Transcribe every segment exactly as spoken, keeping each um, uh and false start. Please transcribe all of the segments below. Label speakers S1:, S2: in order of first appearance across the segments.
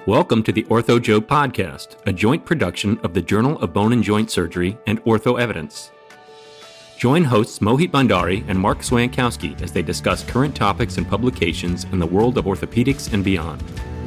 S1: Welcome to the Ortho Joe podcast, a joint production of the Journal of Bone and Joint Surgery and Ortho Evidence. Join hosts Mohit Bhandari and Mark Swankowski as they discuss current topics and publications in the world of orthopedics and beyond.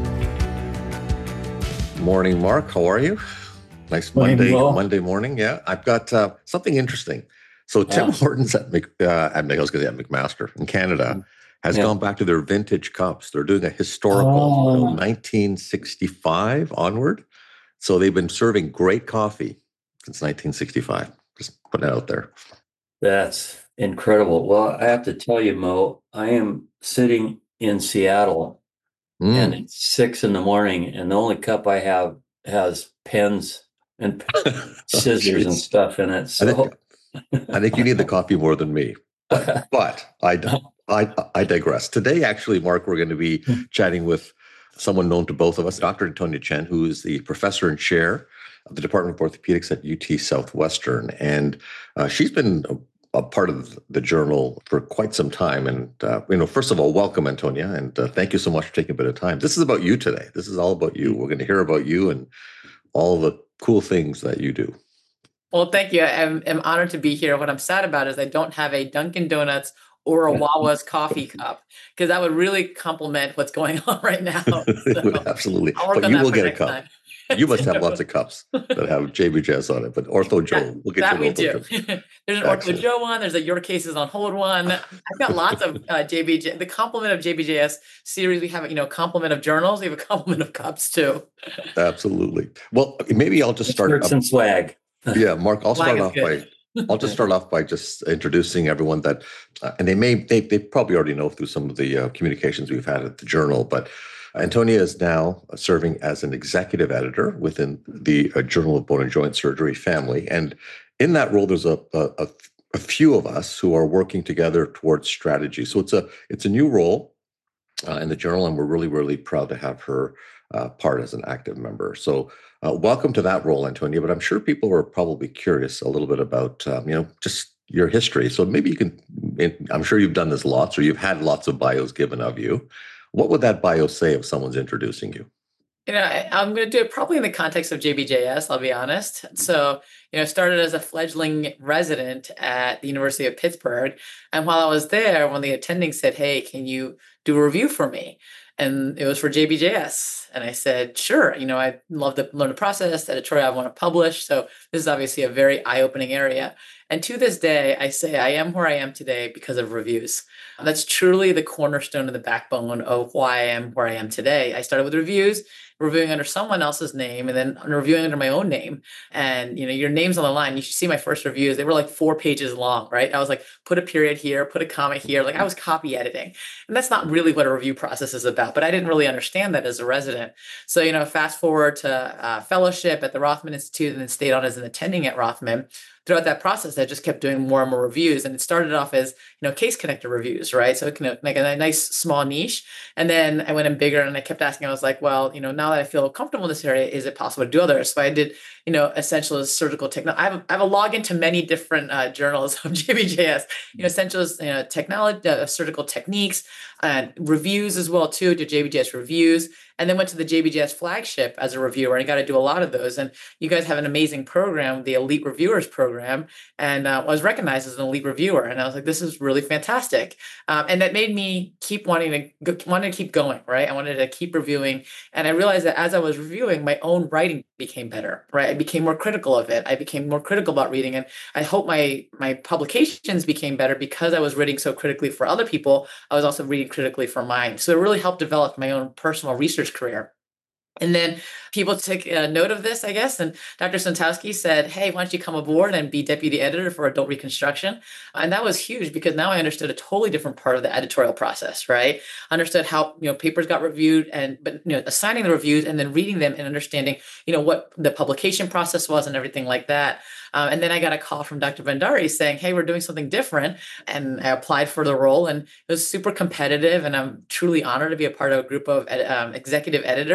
S2: Morning, Mark. How are you? Nice
S3: Morning,
S2: Monday
S3: Mo.
S2: Monday morning. Yeah, I've got uh, something interesting. So Tim
S3: Yeah.
S2: Hortons at Mc, uh, at, Mc- I was gonna say at McMaster in Canada has
S3: Yeah.
S2: gone back to their vintage cups. They're doing a historical
S3: Oh.
S2: you know, nineteen sixty-five onward. So they've been serving great coffee since nineteen sixty-five. Just putting it out there.
S3: That's incredible. Well, I have to tell you, Mo, I am sitting in Seattle
S2: Mm.
S3: and it's six in the morning, and the only cup I have has pens and scissors and
S2: Jeez.
S3: stuff in it.
S2: I
S3: So,
S2: think, I think you need the coffee more than me. But, but I, I, I digress. Today, actually, Mark, we're going to be chatting with someone known to both of us, Doctor Antonia Chen, who is the professor and chair of the Department of Orthopedics at U T Southwestern. And uh, she's been a, a part of the journal for quite some time. And, uh, you know, first of all, welcome, Antonia. And uh, thank you so much for taking a bit of time. This is about you today. This is all about you. We're going to hear about you and all the cool things that you do.
S4: Well, thank you. I'm, I'm honored to be here. What I'm sad about is I don't have a Dunkin' Donuts or a Wawa's coffee cup, because that would really complement what's going on right now.
S2: It would
S4: So
S2: absolutely.
S4: I'll work
S2: But
S4: on
S2: you
S4: that
S2: will
S4: for
S2: get a
S4: next
S2: cup.
S4: time.
S2: You must have lots of cups that have J B J S on it, but Ortho Joe,
S4: That,
S2: we'll get
S4: that
S2: you
S4: we
S2: an Ortho
S4: do.
S2: Joe.
S4: There's an Ortho
S2: Excellent.
S4: Joe one. There's a Your Cases on Hold one. I've got lots of uh, J B J. The complement of J B J S series. We have, you know, complement of journals. We have a complement of cups too.
S2: Absolutely. Well, maybe I'll just start.
S3: shirts and swag.
S2: Yeah, Mark, I'll
S4: Flag
S2: start
S4: is
S2: off
S4: good.
S2: by I'll just start off by just introducing everyone that, uh, and they may, they, they probably already know through some of the uh, communications we've had at the journal, but Antonia is now serving as an executive editor within the uh, Journal of Bone and Joint Surgery family. And in that role, there's a, a, a few of us who are working together towards strategy. So it's a, it's a new role uh, in the journal, and we're really, really proud to have her uh, part as an active member. So Uh, welcome to that role, Antonia, but I'm sure people are probably curious a little bit about, um, you know, just your history. So maybe you can, I'm sure you've done this lots, or you've had lots of bios given of you. What would that bio say if someone's introducing you?
S4: You know, I, I'm going to do it probably in the context of J B J S, I'll be honest. So, you know, started as a fledgling resident at the University of Pittsburgh. And while I was there, one of the attendings said, "Hey, can you do a review for me?" And it was for J B J S. And I said, sure. You know, I love to learn the process, the editorial I want to publish. So this is obviously a very eye-opening area. And to this day, I say I am where I am today because of reviews. That's truly the cornerstone and the backbone of why I am where I am today. I started with reviews, reviewing under someone else's name, and then reviewing under my own name. And, you know, your name's on the line. You should see my first reviews. They were like four pages long, right? I was like, put a period here, put a comma here. Like I was copy editing. And that's not really what a review process is about, but I didn't really understand that as a resident. So, you know, fast forward to uh, fellowship at the Rothman Institute and then stayed on as an attending at Rothman. Throughout that process, I just kept doing more and more reviews. And it started off as, you know, case connector reviews, right? So it can make a nice small niche. And then I went in bigger and I kept asking, I was like, well, you know, now that I feel comfortable in this area, is it possible to do others? So I did, you know, essentials surgical technology. I have, I have a login to many different uh, journals of J B J S, you know, essentials, you know, technology, uh, surgical techniques, and reviews as well too, to J B J S reviews. And then went to the J B J S flagship as a reviewer, and got to do a lot of those. And you guys have an amazing program, the Elite Reviewers Program, and uh, I was recognized as an elite reviewer. And I was like, this is really fantastic. Um, and that made me keep wanting to go, wanted to keep going, right? I wanted to keep reviewing. And I realized that as I was reviewing, my own writing became better, right? I became more critical of it. I became more critical about reading. And I hope my, my publications became better because I was reading so critically for other people. I was also reading critically for mine. So it really helped develop my own personal research career. And then people took uh, note of this, I guess. And Doctor Swankowski said, hey, why don't you come aboard and be deputy editor for adult reconstruction? And that was huge because now I understood a totally different part of the editorial process, right? Understood how, you know, papers got reviewed and, but, you know, assigning the reviews and then reading them and understanding, you know, what the publication process was and everything like that. Um, and then I got a call from Doctor Bhandari saying, hey, we're doing something different. And I applied for the role, and it was super competitive. And I'm truly honored to be a part of a group of um, executive editors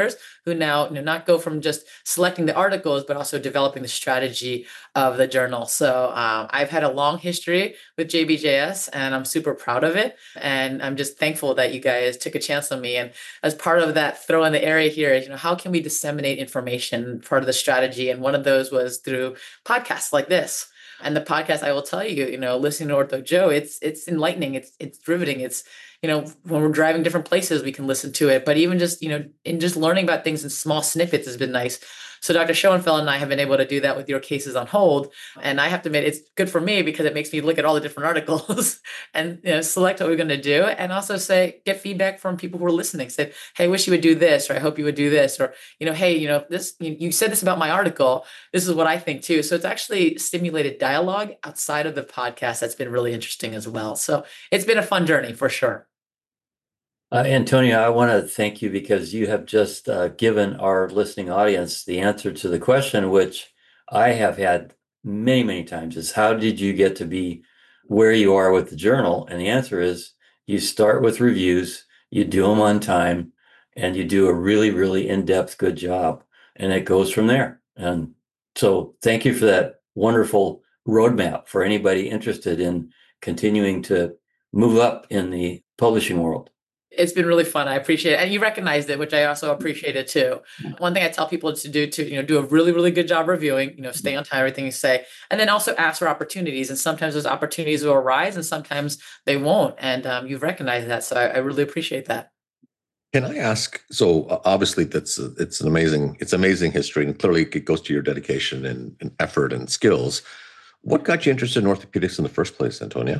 S4: who now, you know, not go from just selecting the articles, but also developing the strategy of the journal. So um, I've had a long history with J B J S, and I'm super proud of it. And I'm just thankful that you guys took a chance on me. And as part of that throw in the area here, you know, how can we disseminate information? Part of the strategy, and one of those was through podcasts like this. And the podcast, I will tell you, you know, listening to Ortho Joe, it's it's enlightening, it's it's riveting, it's, you know, when we're driving different places, we can listen to it. But even just, you know, in just learning about things in small snippets has been nice. So Doctor Schoenfeld and I have been able to do that with Your Cases on Hold. And I have to admit, it's good for me because it makes me look at all the different articles and, you know, select what we're going to do. And also say, get feedback from people who are listening. Say, hey, I wish you would do this, or I hope you would do this. Or, you know, hey, you know, this, you, you said this about my article. This is what I think too. So it's actually stimulated dialogue outside of the podcast. That's been really interesting as well. So it's been a fun journey for sure.
S3: Uh, Antonio, I want to thank you because you have just uh, given our listening audience the answer to the question, which I have had many, many times, is how did you get to be where you are with the journal? And the answer is you start with reviews, you do them on time, and you do a really, really in-depth good job. And it goes from there. And so thank you for that wonderful roadmap for anybody interested in continuing to move up in the publishing world.
S4: It's been really fun. I appreciate it. And you recognized it, which I also appreciated too. One thing I tell people to do to, you know, do a really, really good job reviewing, you know, stay on time, everything you say, and then also ask for opportunities. And sometimes those opportunities will arise and sometimes they won't. And um, you've recognized that. So I, I really appreciate that.
S2: Can I ask? So uh, obviously, that's uh, it's an amazing, it's amazing history, and clearly it goes to your dedication and, and effort and skills. What got you interested in orthopedics in the first place, Antonio?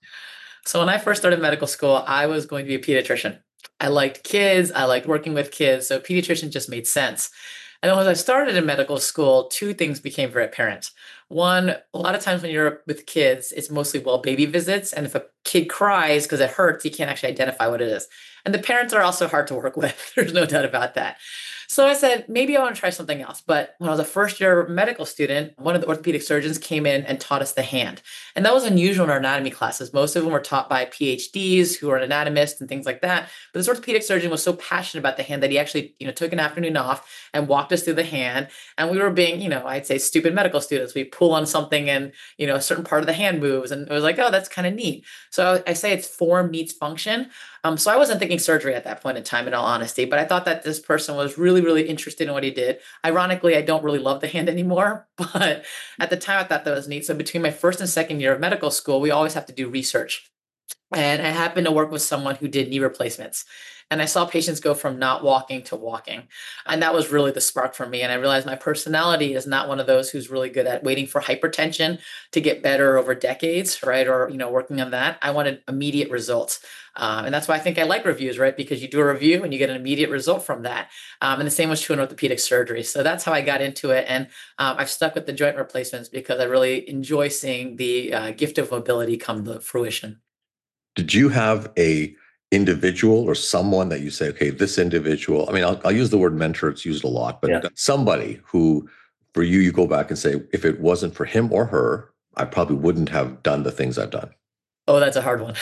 S4: So when I first started medical school, I was going to be a pediatrician. I liked kids. I liked working with kids. So pediatrician just made sense. And then when I started in medical school, two things became very apparent. One, a lot of times when you're with kids, it's mostly, well, baby visits. And if a kid cries because it hurts, you can't actually identify what it is. And the parents are also hard to work with. There's no doubt about that. So I said, maybe I want to try something else. But when I was a first year medical student, one of the orthopedic surgeons came in and taught us the hand. And that was unusual in our anatomy classes. Most of them were taught by P H Ds who are anatomists and things like that. But this orthopedic surgeon was so passionate about the hand that he actually, you know, took an afternoon off and walked us through the hand. And we were being, you know, I'd say stupid medical students. We pull on something and, you know, a certain part of the hand moves. And it was like, oh, that's kind of neat. So I say it's form meets function. Um, so I wasn't thinking surgery at that point in time, in all honesty, but I thought that this person was really, really interested in what he did. Ironically, I don't really love the hand anymore, but at the time I thought that was neat. So between my first and second year of medical school, we always have to do research. And I happened to work with someone who did knee replacements. And I saw patients go from not walking to walking. And that was really the spark for me. And I realized my personality is not one of those who's really good at waiting for hypertension to get better over decades, right? Or, you know, working on that. I wanted immediate results. Um, and that's why I think I like reviews, right? Because you do a review and you get an immediate result from that. Um, and the same was true in orthopedic surgery. So that's how I got into it. And um, I've stuck with the joint replacements because I really enjoy seeing the uh, gift of mobility come to fruition.
S2: Did you have a individual or someone that you say, okay, this individual, I mean, I'll, I'll use the word mentor, it's used a lot, but yeah. somebody who for you, you go back and say, if it wasn't for him or her, I probably wouldn't have done the things I've done.
S4: Oh, that's a hard one.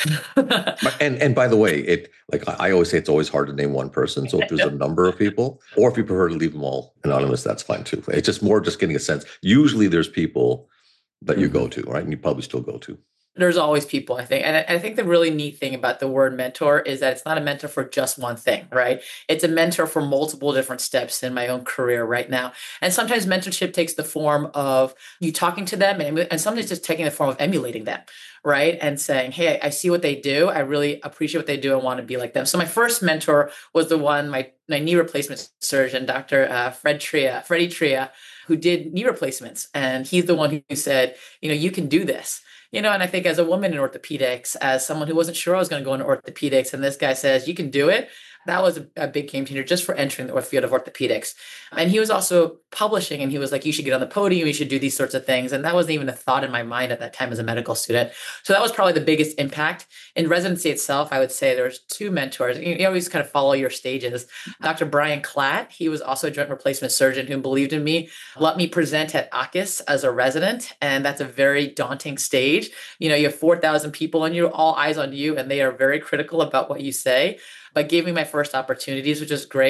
S2: and and by the way, it like I always say, it's always hard to name one person. So if there's a number of people, or if you prefer to leave them all anonymous, that's fine too. It's just more just getting a sense. Usually there's people that you mm-hmm. go to, right? And you probably still go to.
S4: There's always people, I think. And I think the really neat thing about the word mentor is that it's not a mentor for just one thing, right? It's a mentor for multiple different steps in my own career right now. And sometimes mentorship takes the form of you talking to them and, and sometimes just taking the form of emulating them, right? And saying, hey, I see what they do. I really appreciate what they do. I want to be like them. So my first mentor was the one, my, my knee replacement surgeon, Doctor Uh, Fred Tria, Freddie Tria, who did knee replacements. And he's the one who said, you know, you can do this. You know, and I think as a woman in orthopedics, as someone who wasn't sure I was going to go into orthopedics, and this guy says, you can do it, that was a, a big game changer just for entering the field of orthopedics. And he was also publishing, and he was like, you should get on the podium, you should do these sorts of things. And that wasn't even a thought in my mind at that time as a medical student. So that was probably the biggest impact. In residency itself, I would say there's two mentors. You, you always kind of follow your stages. Doctor Brian Klatt, he was also a joint replacement surgeon who believed in me, let me present at A C U S as a resident. And that's a very daunting stage. You know, you have four thousand people on you, all eyes on you, and they are very critical about what you say, but gave me my first opportunities, which is great.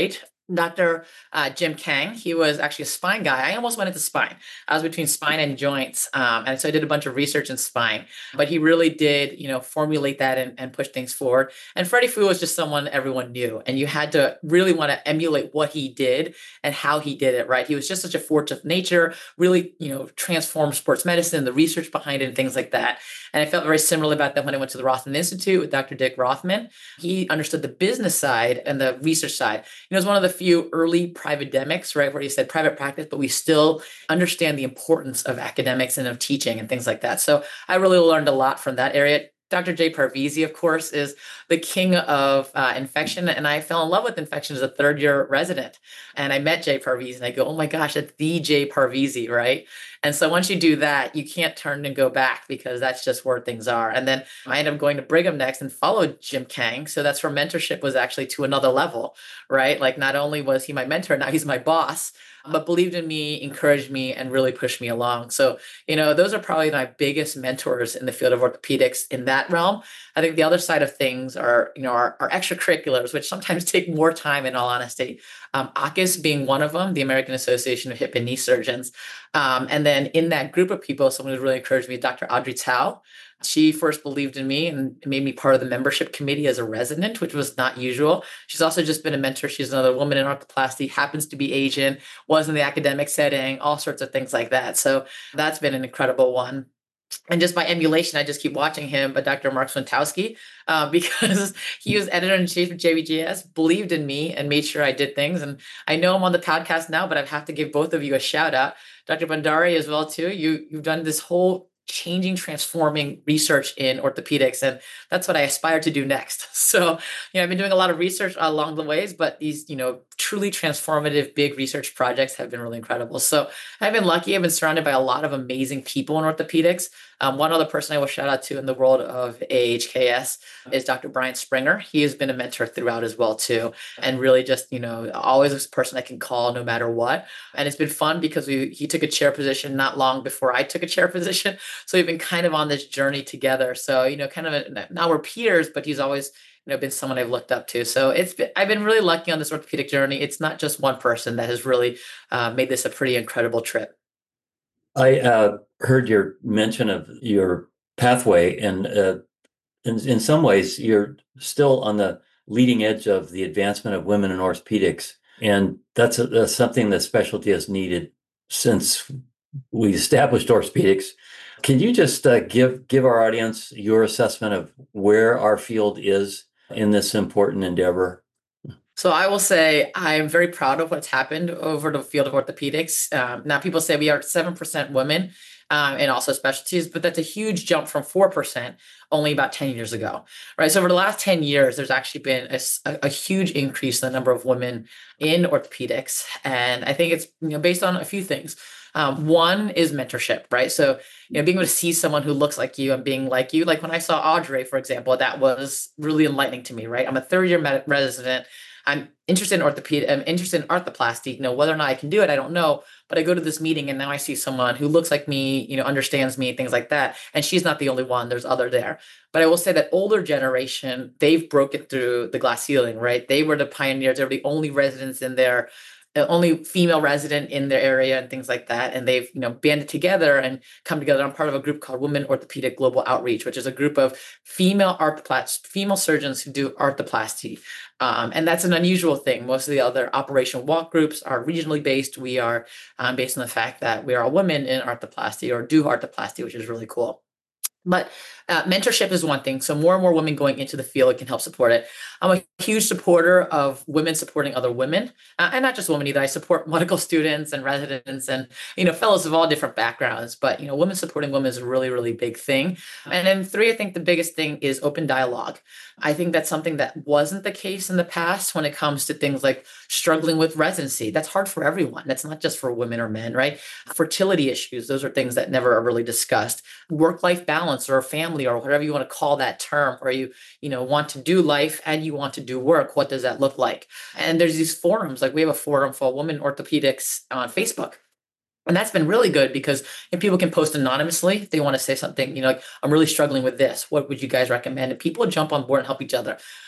S4: Doctor Uh, Jim Kang, he was actually a spine guy. I almost went into spine. I was between spine and joints. Um, and so I did a bunch of research in spine, but he really did, you know, formulate that and, and push things forward. And Freddie Fu was just someone everyone knew. And you had to really want to emulate what he did and how he did it, right? He was just such a force of nature, really, you know, transformed sports medicine, the research behind it and things like that. And I felt very similar about that when I went to the Rothman Institute with Doctor Dick Rothman. He understood the business side and the research side. He was one of the few early privatedemics, right, where he said private practice, but we still understand the importance of academics and of teaching and things like that. So I really learned a lot from that area. Doctor Jay Parvizi, of course, is the king of uh, infection. And I fell in love with infection as a third year resident. And I met Jay Parvizi and I go, oh my gosh, that's the Jay Parvizi, right? And so once you do that, you can't turn and go back because that's just where things are. And then I ended up going to Brigham next and followed Jim Kang. So that's where mentorship was actually to another level, right? Like not only was he my mentor, now he's my boss, but believed in me, encouraged me, and really pushed me along. So, you know, those are probably my biggest mentors in the field of orthopedics in that realm. I think the other side of things are, you know, our, our extracurriculars, which sometimes take more time in all honesty. Um, A C U S being one of them, the American Association of Hip and Knee Surgeons. Um, and then in that group of people, someone who really encouraged me, Doctor Audrey Tao. She first believed in me and made me part of the membership committee as a resident, which was not usual. She's also just been a mentor. She's another woman in arthroplasty, happens to be Asian, was in the academic setting, all sorts of things like that. So that's been an incredible one. And just by emulation, I just keep watching him, but Doctor Mark Swantowski, uh, because he was editor-in-chief of J B J S, believed in me and made sure I did things. And I know I'm on the podcast now, but I have to give both of you a shout out. Doctor Bandari as well, too. You, you've done this whole changing, transforming research in orthopedics. And that's what I aspire to do next. So, you know, I've been doing a lot of research along the ways, but these, you know, truly transformative big research projects have been really incredible. So I've been lucky. I've been surrounded by a lot of amazing people in orthopedics. Um, one other person I will shout out to in the world of A H K S is Doctor Brian Springer. He has been a mentor throughout as well, too. And really just, you know, always a person I can call no matter what. And it's been fun because we, he took a chair position not long before I took a chair position. So we've been kind of on this journey together. So, you know, kind of a, now we're peers, but he's always, you know, been someone I've looked up to. So it's been, I've been really lucky on this orthopedic journey. It's not just one person that has really uh, made this a pretty incredible trip.
S3: I uh, heard your mention of your pathway, and uh, in, in some ways, you're still on the leading edge of the advancement of women in orthopedics. And that's, a, that's something that specialty has needed since we established orthopedics. Can you just uh, give give our audience your assessment of where our field is in this important endeavor?
S4: So I will say I am very proud of what's happened over the field of orthopedics. Um, now people say we are seven percent women um, and also specialties, but that's a huge jump from four percent only about ten years ago, right? So over the last ten years, there's actually been a, a huge increase in the number of women in orthopedics. And I think it's, you know, based on a few things. Um, one is mentorship, right? So, you know, being able to see someone who looks like you and being like you, like when I saw Audrey, for example, that was really enlightening to me, right? I'm a third year med- resident. I'm interested in orthopedic, I'm interested in arthroplasty. You know, whether or not I can do it, I don't know. But I go to this meeting and now I see someone who looks like me, you know, understands me, things like that. And she's not the only one. There's other there. But I will say that older generation, they've broken through the glass ceiling, right? They were the pioneers. They were the only residents in there, the only female resident in their area and things like that. And they've, you know, banded together and come together. I'm part of a group called Women Orthopedic Global Outreach, which is a group of female arthroplasty, female surgeons who do arthroplasty. Um, and that's an unusual thing. Most of the other operational walk groups are regionally based. We are um, based on the fact that we are all women in arthroplasty or do arthroplasty, which is really cool. But uh, mentorship is one thing. So more and more women going into the field can help support it. I'm a huge supporter of women supporting other women, uh, and not just women either. I support medical students and residents and, you know, fellows of all different backgrounds. But, you know, women supporting women is a really, really big thing. And then three, I think the biggest thing is open dialogue. I think that's something that wasn't the case in the past when it comes to things like struggling with residency. That's hard for everyone. That's not just for women or men, right? Fertility issues, those are things that never are really discussed. Work-life balance or family or whatever you want to call that term, where you, you know, want to do life and you want to do work. What does that look like? And there's these forums, like we have a forum for women orthopedics on Facebook. And that's been really good because you know, people can post anonymously if they want to say something, you know, like, I'm really struggling with this. What would you guys recommend? And people jump on board and help each other.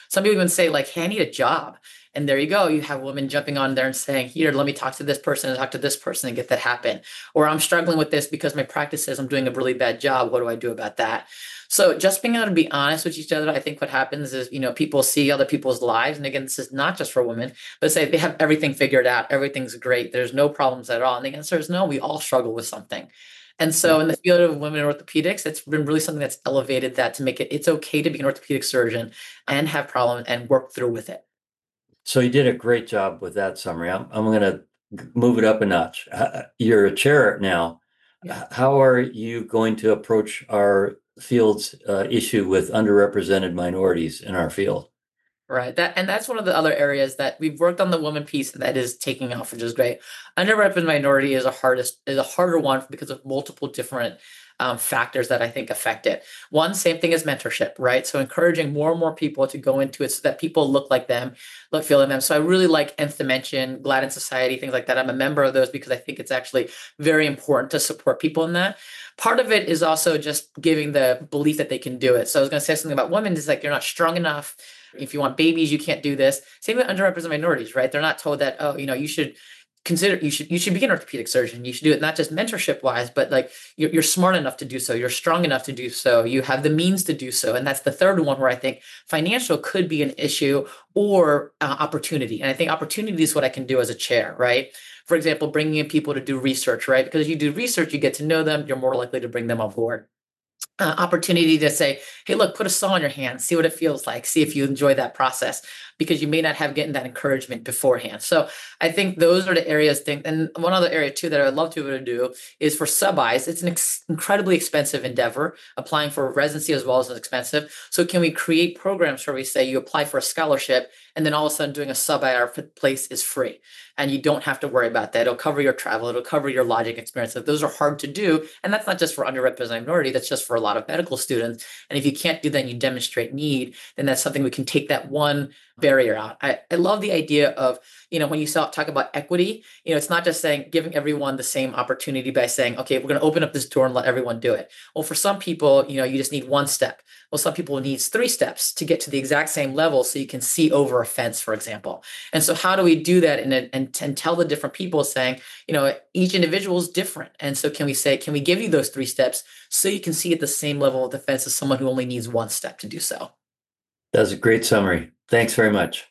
S4: Some people even say like, hey, I need a job. And there you go. You have women jumping on there and saying, here, let me talk to this person and talk to this person and get that happen. Or I'm struggling with this because my practice says I'm doing a really bad job. What do I do about that? So just being able to be honest with each other, I think what happens is, you know, people see other people's lives. And again, this is not just for women, but say they have everything figured out. Everything's great. There's no problems at all. And the answer is no, we all struggle with something. And so in the field of women in orthopedics, it's been really something that's elevated that to make it, it's okay to be an orthopedic surgeon and have problems and work through with it.
S3: So you did a great job with that summary. I'm, I'm going to move it up a notch. You're a chair now. Yeah. How are you going to approach our field's uh, issue with underrepresented minorities in our field?
S4: Right. That and that's one of the other areas that we've worked on the woman piece that is taking off, which is great. Underrepresented minority is a hardest is a harder one because of multiple different um, factors that I think affect it. One, same thing as mentorship, right? So encouraging more and more people to go into it so that people look like them, look, feel like them. So I really like Nth Dimension, Glad in Society, things like that. I'm a member of those because I think it's actually very important to support people in that. Part of it is also just giving the belief that they can do it. So I was going to say something about women is like, you're not strong enough. If you want babies, you can't do this. Same with underrepresented minorities, right? They're not told that, oh, you know, you should consider, you should, you should be an orthopedic surgeon. You should do it not just mentorship wise, but like you're, you're smart enough to do so. You're strong enough to do so. You have the means to do so. And that's the third one where I think financial could be an issue or uh, opportunity. And I think opportunity is what I can do as a chair, right? For example, bringing in people to do research, right? Because if you do research, you get to know them. You're more likely to bring them on board. Uh, opportunity to say, hey, look, put a saw in your hand, see what it feels like, see if you enjoy that process, because you may not have gotten that encouragement beforehand. So I think those are the areas. Think, and one other area too that I would love to be able to do is for sub-I's. It's an ex- incredibly expensive endeavor. Applying for residency as well as expensive. So can we create programs where we say you apply for a scholarship and then all of a sudden doing a sub-I R place is free? And you don't have to worry about that. It'll cover your travel. It'll cover your lodging experience. Those are hard to do. And that's not just for underrepresented minority. That's just for a lot of medical students. And if you can't do that and you demonstrate need, then that's something we can take that one barrier out. I, I love the idea of, you know, when you talk about equity, you know, it's not just saying giving everyone the same opportunity by saying, okay, we're going to open up this door and let everyone do it. Well, for some people, you know, you just need one step. Well, some people need three steps to get to the exact same level so you can see over a fence, for example. And so how do we do that and, and, and tell the different people saying, you know, each individual is different. And so can we say, can we give you those three steps so you can see at the same level of the fence as someone who only needs one step to do so?
S3: That's a great summary. Thanks very much.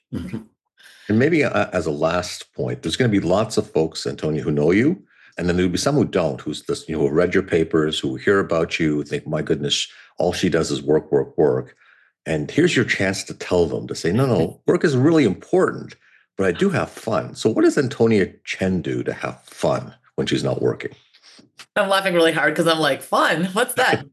S2: And maybe uh, as a last point, there's going to be lots of folks, Antonia, who know you, and then there'll be some who don't, who's this, you know, who read your papers, who hear about you, who think, my goodness, all she does is work, work, work. And here's your chance to tell them, to say, no, no, work is really important, but I do have fun. So what does Antonia Chen do to have fun when she's not working?
S4: I'm laughing really hard because I'm like, fun? What's that?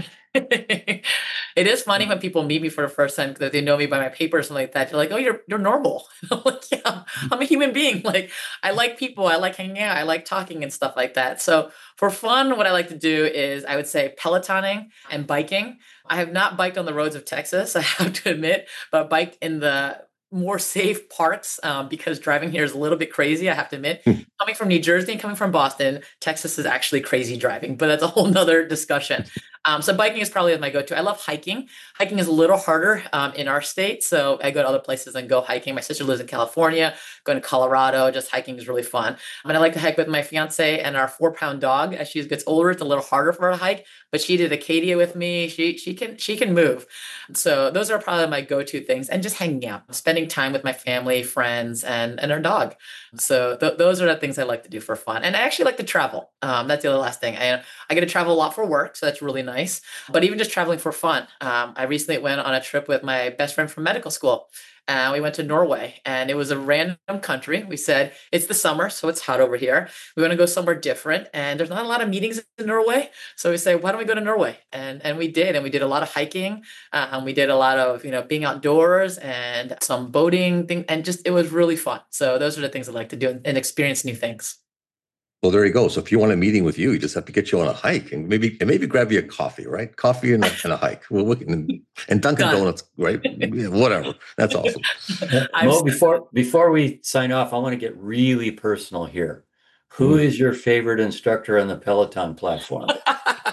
S4: It is funny when people meet me for the first time because they know me by my paper or something like that. You're like, oh, you're you're normal. I'm like, yeah, I'm a human being. Like, I like people. I like hanging out. I like talking and stuff like that. So for fun, what I like to do is I would say Pelotoning and biking. I have not biked on the roads of Texas, I have to admit, but biked in the more safe parts um, because driving here is a little bit crazy, I have to admit. Coming from New Jersey and coming from Boston, Texas is actually crazy driving, but that's a whole nother discussion. Um, so biking is probably my go-to. I love hiking. Hiking is a little harder um, in our state, so I go to other places and go hiking. My sister lives in California, going to Colorado. Just hiking is really fun. But I like to hike with my fiance and our four-pound dog. As she gets older, it's a little harder for her to hike, but she did Acadia with me. She she can she can move. So those are probably my go-to things, and just hanging out, spending time with my family, friends, and and our dog. So th- those are the things I like to do for fun. And I actually like to travel. Um, that's the other last thing. I I get to travel a lot for work, so that's really nice. Nice, but even just traveling for fun. Um, I recently went on a trip with my best friend from medical school. And uh, we went to Norway, and it was a random country. We said, it's the summer, so it's hot over here. We want to go somewhere different, and there's not a lot of meetings in Norway. So we say, why don't we go to Norway? And and we did, and we did a lot of hiking. Uh, and we did a lot of, you know, being outdoors and some boating thing, and just, it was really fun. So those are the things I like to do and, and experience new things.
S2: Well, there you go. So if you want a meeting with you, you just have to get you on a hike and maybe and maybe grab you a coffee, right? Coffee and a, and a hike. Well, we can, and Dunkin'
S4: Done.
S2: Donuts, right? Yeah, whatever. That's awesome.
S3: Well, before before we sign off, I want to get really personal here. Who is your favorite instructor on the Peloton platform?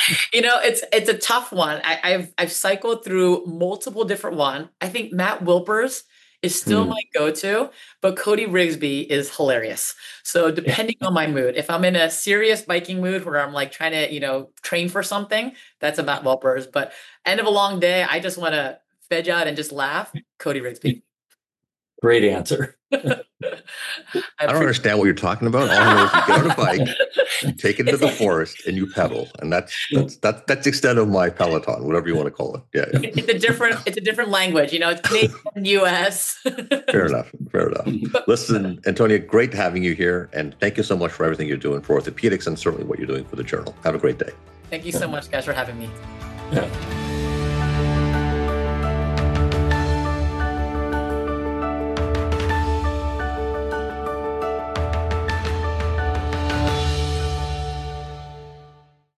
S4: You know, it's it's a tough one. I, I've I've cycled through multiple different one. I think Matt Wilpers is still
S3: Hmm.
S4: my go-to, but Cody Rigsby is hilarious. So depending on my mood, if I'm in a serious biking mood where I'm like trying to, you know, train for something, that's a Matt Wilpers. But end of a long day, I just want to veg out and just laugh. Cody Rigsby.
S3: Great answer.
S2: I don't understand what you're talking about. All I know is you get on a bike, you take it into the forest, and you pedal, and that's that's that's that's the extent of my Peloton, whatever you want to call it. Yeah, yeah.
S4: It's a different it's a different language, you know. It's Canadian, U S.
S2: Fair enough. Fair enough. Listen, Antonia, great having you here, and thank you so much for everything you're doing for orthopedics and certainly what you're doing for the journal. Have a great day.
S4: Thank you so much, guys, for having me.
S3: Yeah.